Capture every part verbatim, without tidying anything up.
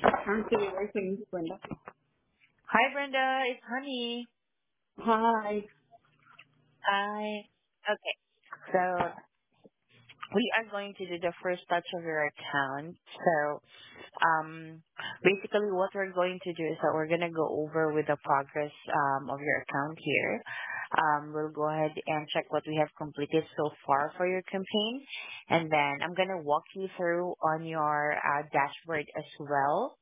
I'm City Racing, Brenda. Hi, Brenda. It's Honey. Hi. Hi. Okay. So we are going to do the first touch of your account. So um, basically what we're going to do is that we're going to go over with the progress um, of your account here. Um, we'll go ahead and check what we have completed so far for your campaign. And then I'm going to walk you through on your uh, dashboard as well.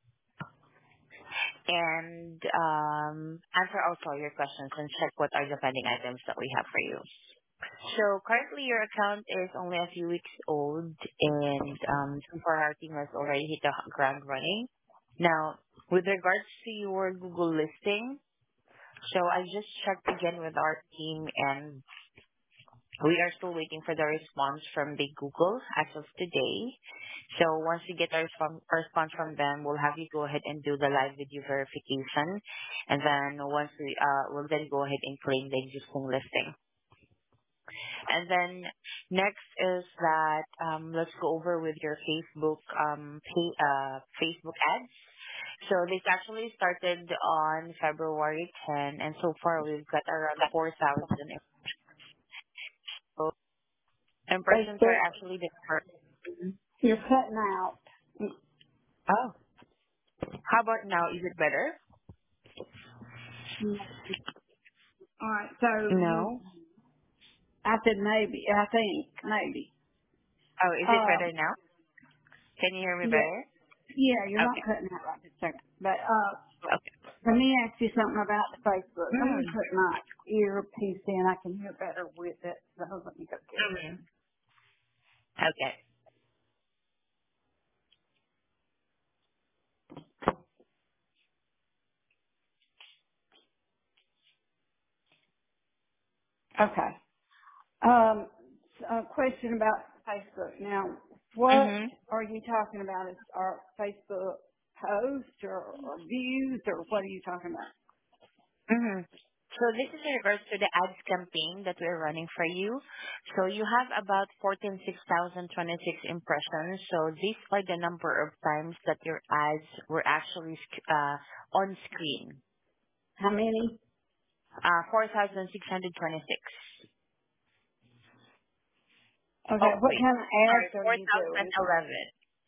And um, answer also your questions and check what are the pending items that we have for you. So currently your account is only a few weeks old and um, so far our team has already hit the ground running. Now, with regards to your Google listing, so I just checked again with our team and we are still waiting for the response from the Google as of today. So once we get a respon- a response from them, we'll have you go ahead and do the live video verification. And then once we, uh, we'll then go ahead and claim the existing listing. And then next is that um, let's go over with your Facebook um, pay, uh, Facebook ads. So this actually started on February tenth, and so far we've got around four thousand impressions are Facebook, actually the first. you're cutting out. Oh, how about now? Is it better? All right, so you, No. I said maybe, I think, maybe. Oh, is it Um, better now? Can you hear me yeah, better? yeah, you're not Okay. cutting out right this second. But uh, Okay. let me ask you something about the Facebook. I'm going to Mm. put my earpiece in. I can hear better with it. So let me go get it. Mm. Okay. Okay. Um, a question about Facebook. Now, what Mhm. are you talking about? Is our Facebook posts or, or views, or what are you talking about? Mhm. So this is in regards to the ads campaign that we're running for you. So you have about fourteen six thousand twenty-six impressions. So these are the number of times that your ads were actually sc- uh, on screen. How many? Uh, four thousand six hundred twenty-six. Okay, Oh, what wait. kind of Sorry, ads are you doing? four thousand eleven.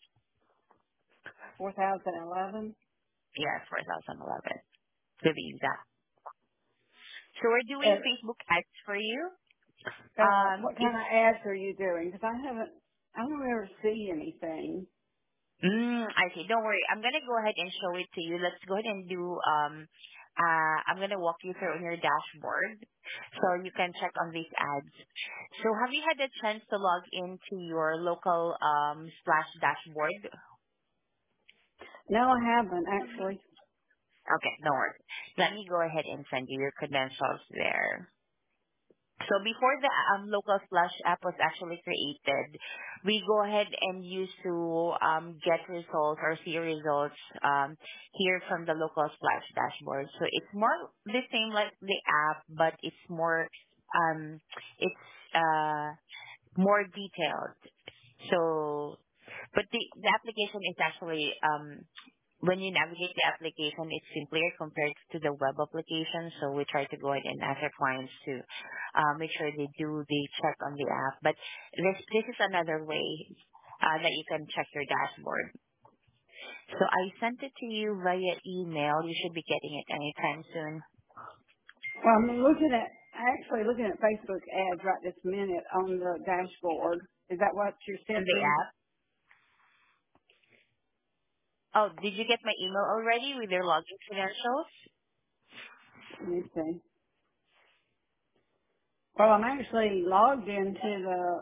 four thousand eleven? Yes, four thousand eleven to be exact. So we're doing Uh, Facebook ads for you. uh, Um, what kind it's of ads are you doing? Because I haven't, I don't ever see anything. mm, I see. Don't worry. I'm gonna go ahead and show it to you. Let's go ahead and do. Um, uh, I'm gonna walk you through on your dashboard, so you can check on these ads. So have you had the chance to log into your local um Splash dashboard? No, I haven't actually. Okay, no worries. Let me go ahead and send you your credentials there. So before the um, local Flash app was actually created, we go ahead and used to um, get results or see results um, here from the local Flash dashboard. So it's more the same like the app, but it's more um, it's uh, more detailed. So, but the, the application is actually, um, when you navigate the application, it's simpler compared to the web application. So we try to go ahead and ask our clients to uh, make sure they do the check on the app. But this this is another way uh, that you can check your dashboard. So I sent it to you via email. You should be getting it anytime soon Well, I'm looking at, actually looking at Facebook ads right this minute on the dashboard. Is that what you're in the sending? app. Oh, did you get my email already with your login credentials? Let me see. Well, I'm actually logged into the,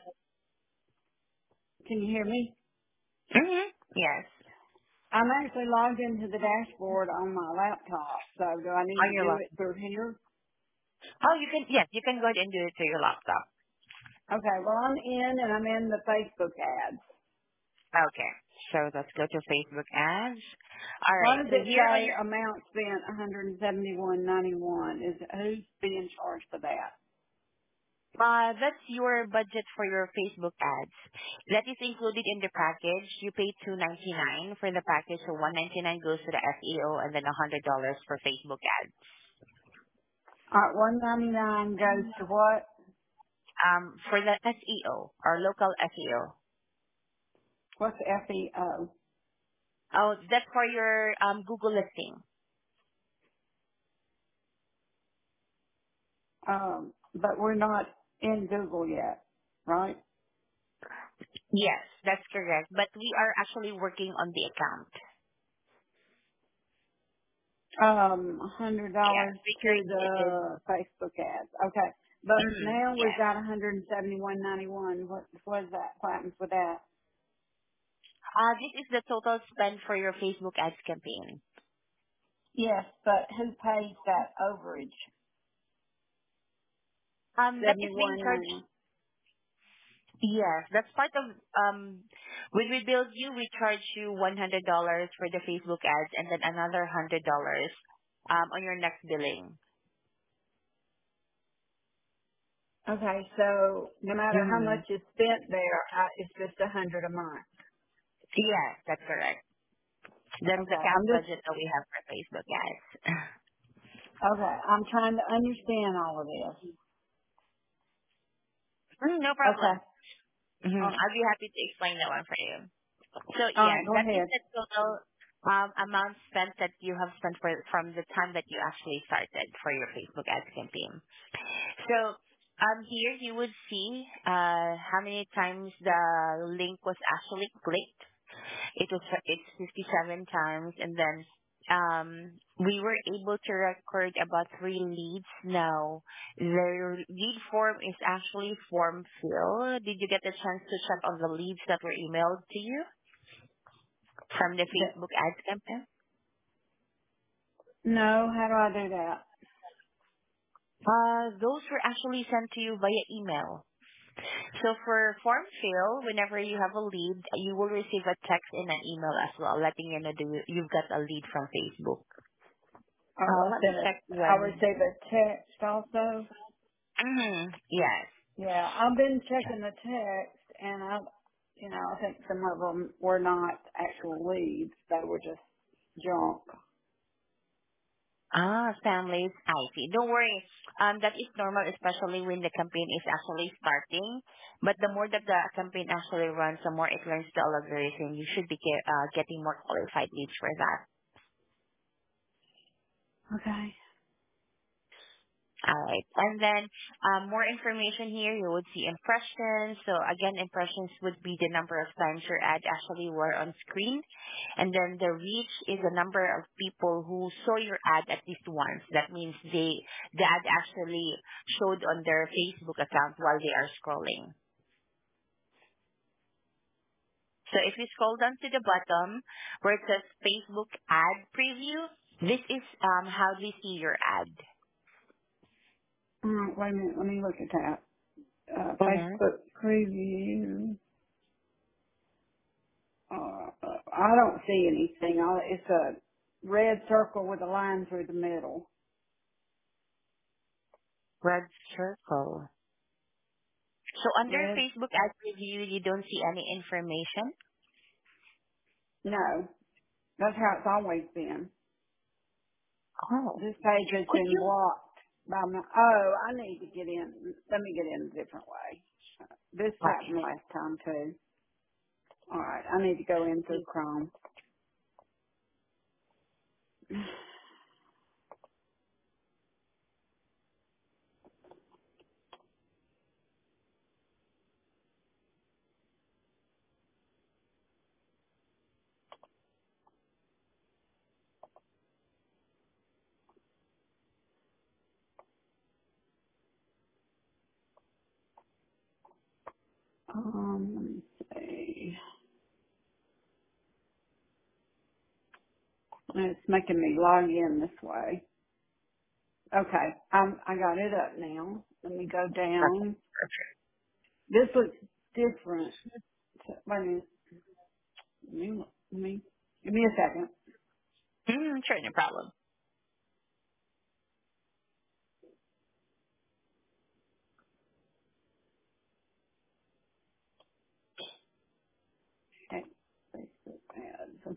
can you hear me? Mm-hmm. Yes. I'm actually logged into the dashboard on my laptop. So do I need On to your do laptop. it through here? Oh, you can, yes, you can go ahead and do it to your laptop. Okay, well I'm in and I'm in the Facebook ads. Okay. So let's go to Facebook ads. All Why right. does So it here on say your, amount spent one hundred seventy-one ninety-one? Is who's being charged for that? Uh, that's your budget for your Facebook ads. That is included in the package. You pay two ninety nine for the package, so one ninety nine goes to the S E O, and then a hundred dollars for Facebook ads. Alright, one ninety-nine goes to what? Um, for the S E O, or local S E O. What's F E O? Oh, that's for your um Google listing. Um, but we're not in Google yet, right? Yes, that's correct. But we are actually working on the account. Um, a hundred Yes, dollars we to created. the Facebook ads. Okay. But Mm, now we've yes. got one hundred and seventy one ninety one. What what is that? What happens with that? Uh, this is the total spend for your Facebook ads campaign. Yes, but who pays that overage? Um, that is Seventy being one ninety charged. one. Yes, that's part of, um, when we build you, we charge you one hundred dollars for the Facebook ads and then another one hundred dollars um, on your next billing. Okay, so no matter how Mm-hmm. much is spent there, I, it's just a hundred a month. Yes, that's correct. That's the Okay, cap I'm just budget that we have for Facebook ads. okay. I'm trying to understand all of this. Mm, no Okay. problem. hmm All right. I'll be happy to explain that one for you. So All right. yes, Go that is ahead. the total um, amount spent that you have spent for, from the time that you actually started for your Facebook ads campaign. So um, here you would see uh, how many times the link was actually clicked. It was it's fifty-seven times, and then um, we were able to record about three leads. Now the lead form is actually form fill. Did you get the chance to check on the leads that were emailed to you from the Th- Facebook ads campaign? No, how do I do that? Uh, those were actually sent to you via email. So for form fill, whenever you have a lead, you will receive a text and an email as well, letting you know that you've got a lead from Facebook. Oh, Uh, I let me sent it. check I when. received a text also. Mm, yes. Yeah, I've been checking the text, and I, you know, I think some of them were not actual leads; they were just junk. Ah, families. I see. Don't worry. Um, that is normal, especially when the campaign is actually starting. But the more that the campaign actually runs, the more it learns the algorithm. You should be ge- uh, getting more qualified leads for that. Okay. All right. And then um, more information here, you would see impressions. So again, impressions would be the number of times your ad actually were on screen. And then the reach is the number of people who saw your ad at least once. That means they the ad actually showed on their Facebook account while they are scrolling. So if you scroll down to the bottom where it says Facebook ad preview, this is um, how they see your ad. All right, wait a minute. Let me look at that. Uh, Mm-hmm. Facebook preview. Uh, uh, I don't see anything. I, it's a red circle with a line through the middle. Red circle. So under Red? Facebook ad review, you don't see any information? No, that's how it's always been. Oh. This page has Could been you? blocked by my, oh, I need to get in. Let me get in a different way. This Okay. happened last time too. Alright, I need to go in through Chrome. Um, let me see. It's making me log in this way. Okay, I'm, I got it up now. Let me go Okay. down. This looks different. So, wait a minute. Let me, let me, give me a second. Mm, sure, no problem.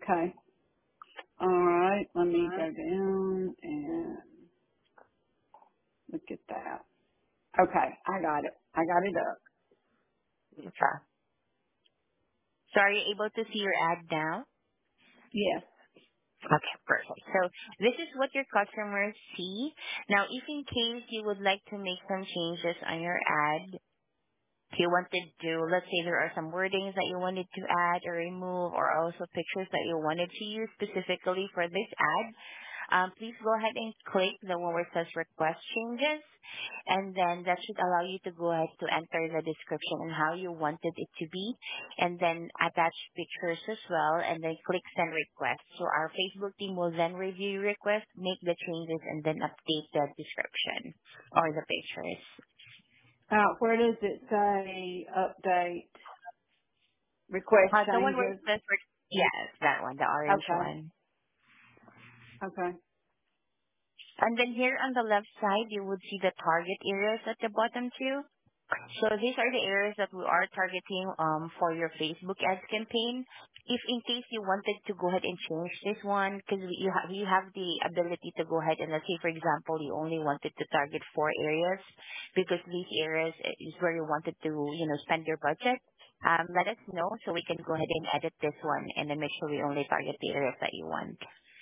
Okay. All right. Let me go Mhm. down and look at that. Okay. I got it. I got it up. Okay. So are you able to see your ad now? Yes. Okay, perfect. So this is what your customers see. Now, if in case you would like to make some changes on your ad, if you wanted to, let's say there are some wordings that you wanted to add or remove, or also pictures that you wanted to use specifically for this ad, um, please go ahead and click the one where it says request changes, and then that should allow you to go ahead to enter the description and how you wanted it to be, and then attach pictures as well, and then click send request. So our Facebook team will then review your request, make the changes, and then update the description or the pictures. Uh, where does it say update request Uh, the one where it changes? says, re- yes, that one, the orange Okay. one. Okay. And then here on the left side, you would see the target areas at the bottom too. So these are the areas that we are targeting um, for your Facebook ads campaign. If in case you wanted to go ahead and change this one, because you have you have the ability to go ahead and let's say for example you only wanted to target four areas because these areas is where you wanted to you know spend your budget. Um, let us know so we can go ahead and edit this one and then make sure we only target the areas that you want.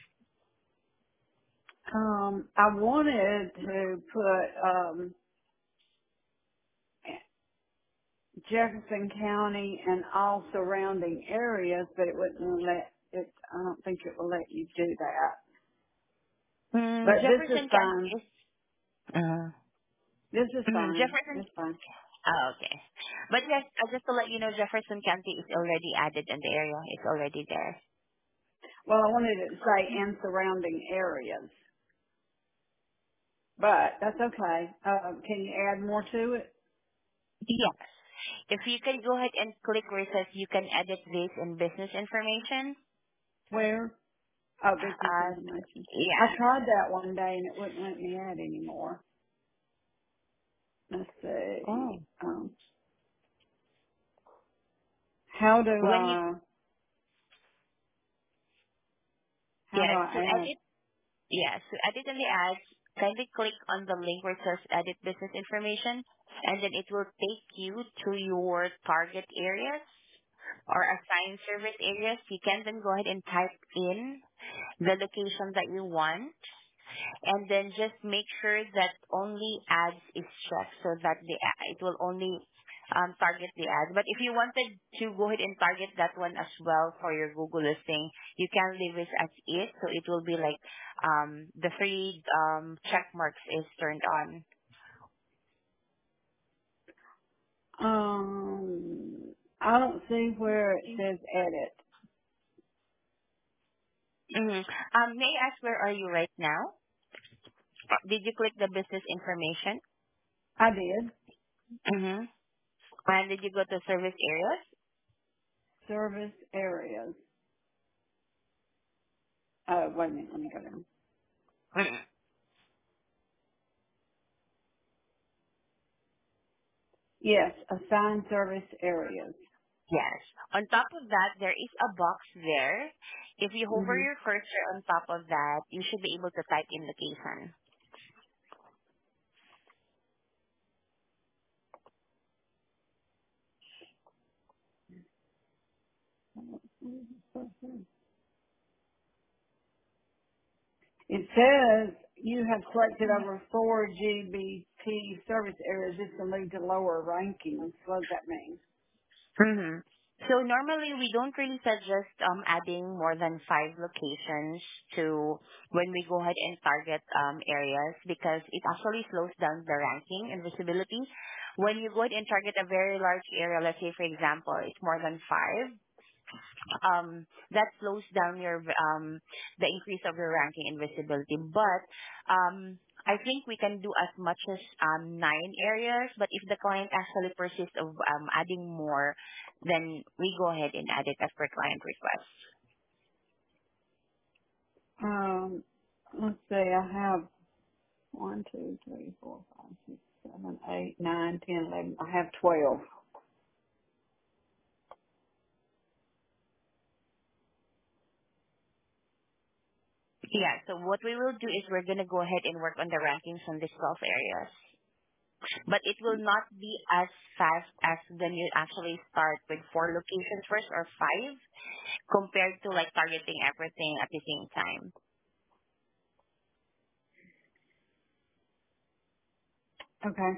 Um, I wanted to put um, Jefferson County and all surrounding areas, but it wouldn't let it. I don't think it will let you do that. Mm, But this is Jefferson County fine. is. Uh, This is mm, fine. Jefferson. It's fine. Oh, okay. But yes, uh, just to let you know, Jefferson County is already added in the area. It's already there. Well, I wanted it to say and surrounding areas, but that's okay. Uh, can you add more to it? Yes. If you can go ahead and click where it says you can edit this in business information. Where? Oh, business Uh, information. I yeah. tried that one day and it wouldn't let me add anymore. Let's Oh. see. Um, how do When you, I? How do yes, to I add? edit, yes, to edit in the ads, kindly click on the link where it says edit business information, and then it will take you to your target areas or assigned service areas. You can then go ahead and type in the location that you want, and then just make sure that only ads is checked so that the a- it will only um, target the ads. But if you wanted to go ahead and target that one as well for your Google listing, you can leave it as it, so it will be like um, the three um, check marks is turned on. Um, I don't see where it says edit. hmm Um, may I ask where are you right now? Did you click the business information? I did. Mm-hmm. And did you go to service areas? Service areas. Oh, wait a minute. Let me go down. Mhm. Yes, assigned service areas. Yes. On top of that, there is a box there. If you hover Mhm. your cursor on top of that, you should be able to type in location. It says you have selected over four G B T service areas. This will lead to lower rankings. What does that mean? hmm So normally we don't really suggest um, adding more than five locations to when we go ahead and target um, areas because it actually slows down the ranking and visibility. When you go ahead and target a very large area, let's say for example, it's more than five, um, that slows down your um, the increase of your ranking and visibility. But um, I think we can do as much as um, nine areas. But if the client actually persists of um, adding more, then we go ahead and add it as per client request. Um, let's see. I have one, two, three, four, five, six, seven, eight, nine, ten, eleven. I have twelve. Yeah, so what we will do is we're going to go ahead and work on the rankings on these twelve areas. But it will not be as fast as when you actually start with four locations first or five compared to like targeting everything at the same time. Okay.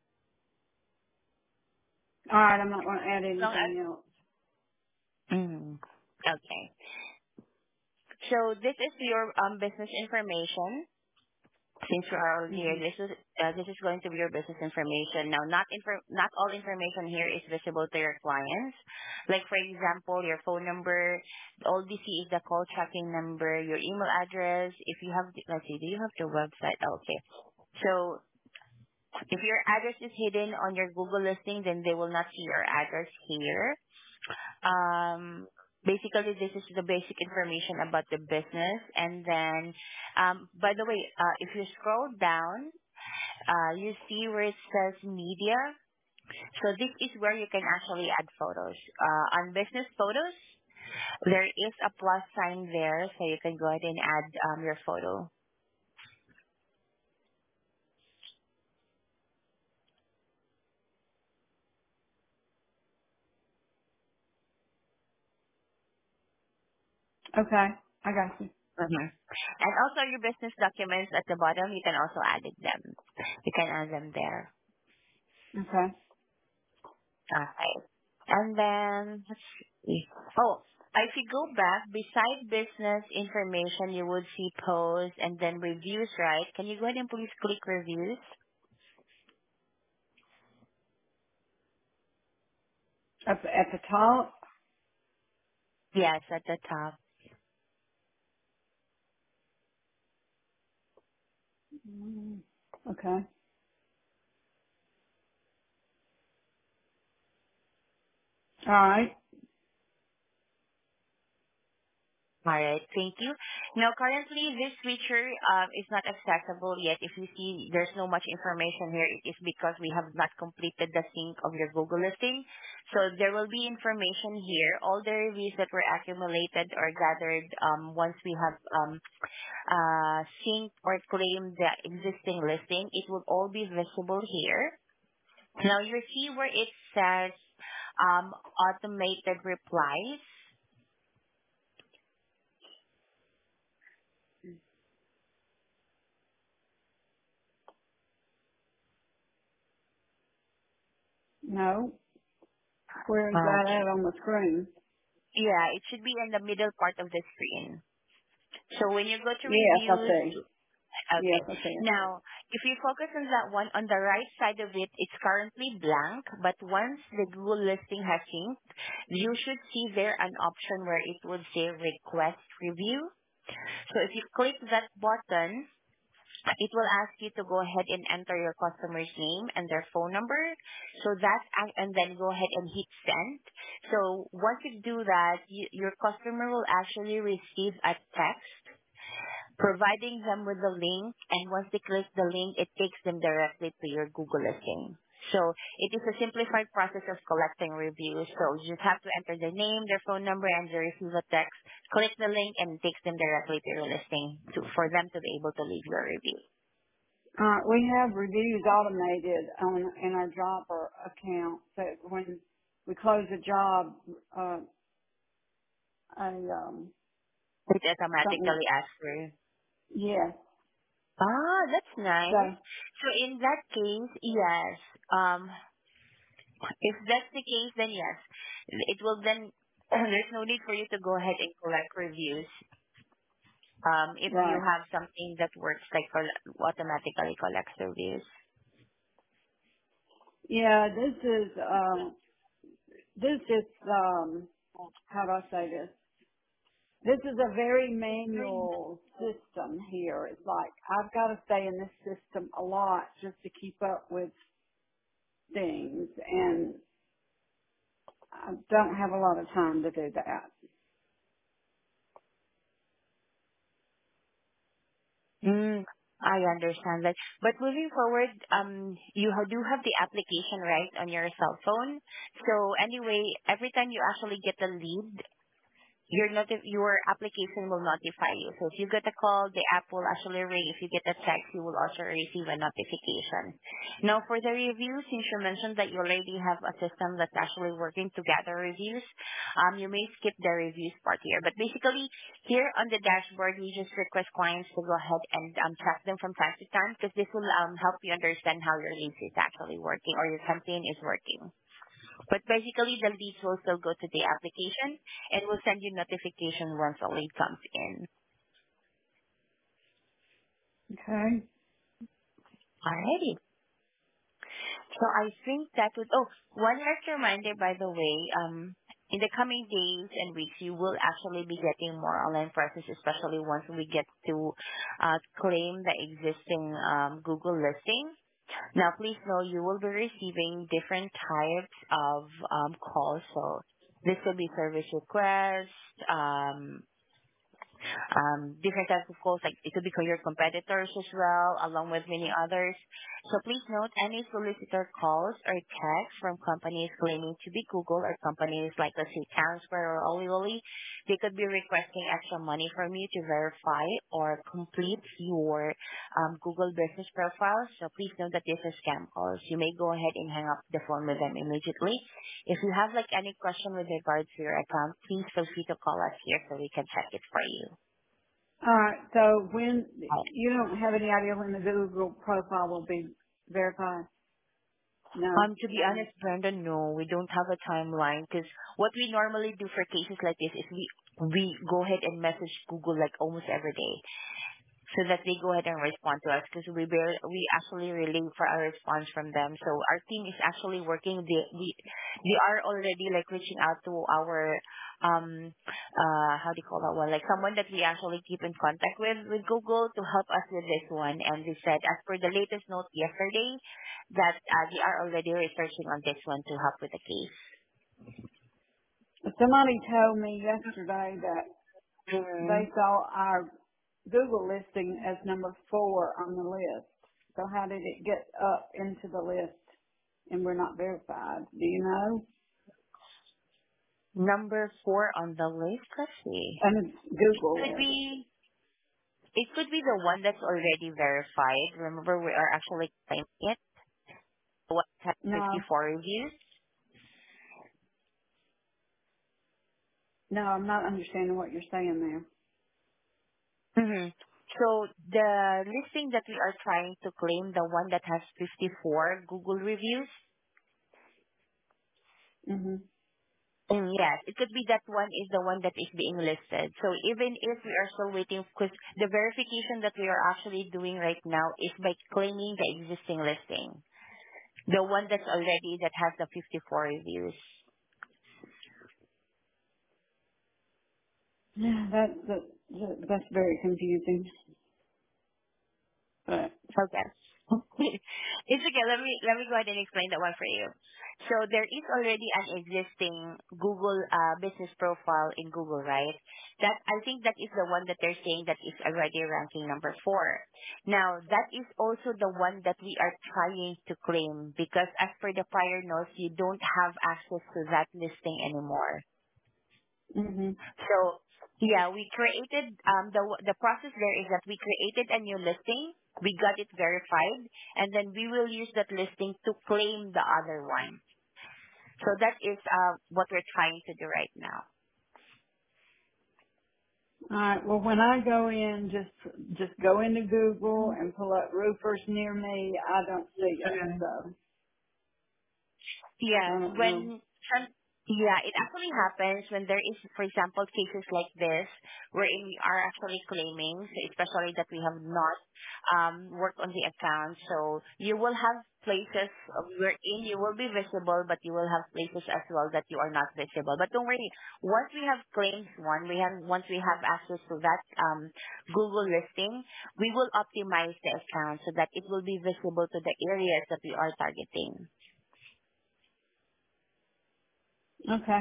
All right. I'm not going to add As long as, anything else. mm, okay. So this is your um, business information. Since you are already here, Hmm. this is uh, this is going to be your business information. Now, not infor- not all information here is visible to your clients. Like for example, your phone number, all D C is the call tracking number, your email address. If you have, the- let's see, do you have the website? Okay. So if your address is hidden on your Google listing, then they will not see your address here. Um, basically, this is the basic information about the business. And then, um, by the way, uh, if you scroll down, uh, you see where it says media. So this is where you can actually add photos. Uh, on business photos, there is a plus sign there, so you can go ahead and add um, your photo. Okay. I got you. Mhm. And also your business documents at the bottom, you can also add it them. You can add them there. Okay. Okay. And then, let's see. Oh, if you go back, beside business information, you would see posts and then reviews, right? Can you go ahead and please click reviews? Up at the top. Yes, at the top. Mm, okay. All right. All right, thank you. Now, currently, this feature um, is not accessible yet. If you see there's no much information here, it is because we have not completed the sync of your Google listing. So there will be information here. All the reviews that were accumulated or gathered um, once we have um, uh, sync or claim the existing listing, it will all be visible here. Now you see where it says um, automated replies. No. Where is that Okay. at on the screen? Yeah, it should be in the middle part of the screen. So when you go to Yes, I reviews, see. Yes, okay. I see it. Now, if you focus on that one, on the right side of it, it's currently blank, but once the Google listing has synced, you should see there an option where it would say request review. So if you click that button, it will ask you to go ahead and enter your customer's name and their phone number. So that, and then go ahead and hit send. So once you do that, you, your customer will actually receive a text providing them with the link, and once they click the link, it takes them directly to your Google listing. So it is a simplified process of collecting reviews. So you just have to enter their name, their phone number, and they receive a text. Click the link, and it takes them directly to your listing to, for them to be able to leave your review. Uh, we have reviews automated on in our jobber account. So when we close a job, uh, a um, It something. automatically asks for you. Yes. Ah, that's So nice. So in that case, yes. Um, if that's the case, then yes, it will then. There's no need for you to go ahead and collect reviews. Um, if you right. have something that works like col- automatically collects reviews. Yeah. This is uh, this is um, how do I say this? This is a very manual system here. It's like I've got to stay in this system a lot just to keep up with things, and I don't have a lot of time to do that. Mm, I understand that. But moving forward, um, you ha- do have the application right on your cell phone. So anyway, every time you actually get a lead, your noti- your application will notify you. So if you get a call, the app will actually ring. If you get a text, you will also receive a notification. Now, for the reviews, since you mentioned that you already have a system that's actually working to gather reviews, um, you may skip the reviews part here. But basically, here on the dashboard, we just request clients to go ahead and um, track them from time to time because this will um, help you understand how your leads is actually working or your campaign is working. But basically, the leads will still go to the application and will send you notification once a lead comes in. Okay. Alrighty. So I think that would, oh, one last reminder, by the way, um, in the coming days and weeks, you will actually be getting more online presence, especially once we get to uh, claim the existing um, Google listing. Now, please know you will be receiving different types of um, calls. So this could be service requests, um, um, different types of calls, like it could be for your competitors as well, along with many others. So please note any solicitor calls or texts from companies claiming to be Google or companies like, let's say, Townsquare or Olioly, they could be requesting extra money from you to verify or complete your um, Google business profile. So please note that these are scam calls. You may go ahead and hang up the phone with them immediately. If you have like any question with regards to your account, please feel free to call us here so we can check it for you. All right. So when you don't have any idea when the Google profile will be verified? No. Um, to be honest, Brenda, no, we don't have a timeline because what we normally do for cases like this is we we go ahead and message Google like almost every day, so that they go ahead and respond to us because we bear, we actually relay for our response from them. So our team is actually working. They we they are already like reaching out to our um uh how do you call that one, like someone that we actually keep in contact with with Google to help us with this one. And they said as per the latest note yesterday that uh, they are already researching on this one to help with the case. Somebody told me yesterday that Mm. they saw our Google listing as number four on the list. So how did it get up into the list and we're not verified? Do you know? Number four on the list. Let's see. And It Google could list. be. It could be the one that's already verified. Remember, we are actually claiming it. What has No, fifty-four reviews? no, I'm not understanding what you're saying there. Mm-hmm. So the listing that we are trying to claim, the one that has fifty-four Google reviews, Mhm. mm, yes, it could be that one is the one that is being listed. So even if we are still waiting, because the verification that we are actually doing right now is by claiming the existing listing, the one that's already that has the fifty-four reviews. Yeah, that, that, that that's very confusing. But Okay. It's okay. Let me let me go ahead and explain that one for you. So there is already an existing Google uh, business profile in Google, right? That I think that is the one that they're saying that is already ranking number four. Now that is also the one that we are trying to claim because as per the prior notes, you don't have access to that listing anymore. mhm. So yeah, we created um the the process there is that we created a new listing, we got it verified, and then we will use that listing to claim the other one. So that is uh what we're trying to do right now. All right. Well, when I go in, just just go into Google and pull up roofers near me. I don't see it, so I Yes, don't know. when some, yeah, it actually happens when there is, for example, cases like this wherein we are actually claiming, so especially that we have not um, worked on the account. So you will have places wherein you will be visible, but you will have places as well that you are not visible. But don't worry, once we have claimed one, we have once we have access to that um, Google listing, we will optimize the account so that it will be visible to the areas that we are targeting. Okay.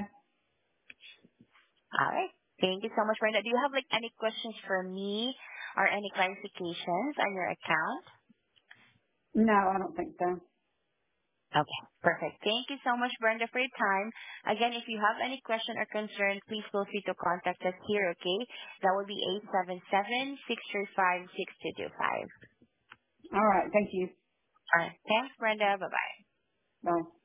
All right. Thank you so much, Brenda. Do you have like any questions for me or any clarifications on your account? No, I don't think so. Okay, perfect. Thank you so much, Brenda, for your time. Again, if you have any question or concern, please feel free to contact us here, okay? That would be eight seven seven, six three five, six two two five. All right. Thank you. All right. Thanks, Brenda. Bye-bye. Bye.